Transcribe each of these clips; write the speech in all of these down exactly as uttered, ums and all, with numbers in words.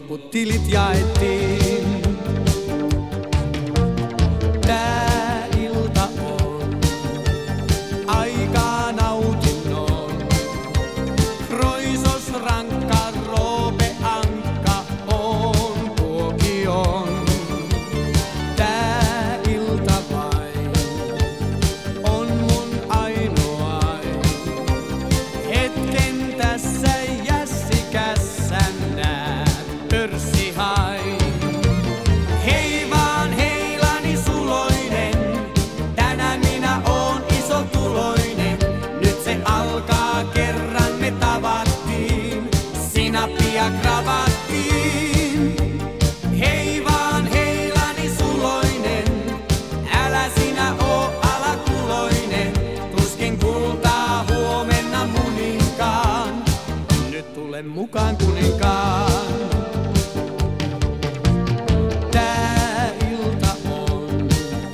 loput tilit jaettiin. Tää ilta on aikaa nautinnon. Roisos rankka Roope Ankka on tuokion. Tää ilta vain on mun ainoa. Hetken tässä jässikässä näet pörssihain. Hei vaan heilani suloinen, tänään minä oon isotuloinen. Nyt se alkaa, kerran me tavattiin, sinappi ja kravattiin. Hei vaan heilani suloinen, älä sinä oo alakuloinen. Tuskin kultaa huomenna muninkaan, nyt tule mukaan kuninkaan. Tää ilta on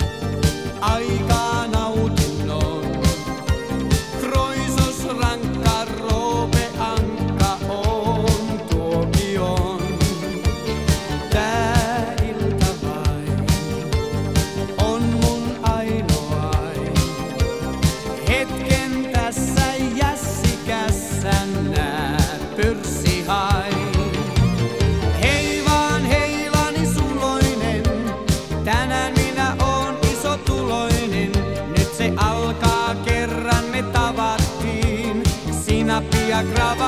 aikaa nautinnon. Roisos rankka Roope Ankka on tuokion. Tää ilta vain on mun ainoa. Hetken tässä jässikässä näet pörssihain. Hei vaan heilani suloinen, tänään minä oon isotuloinen. Nyt se alkaa, kerran me tavattiin, sinappi ja kravattiin.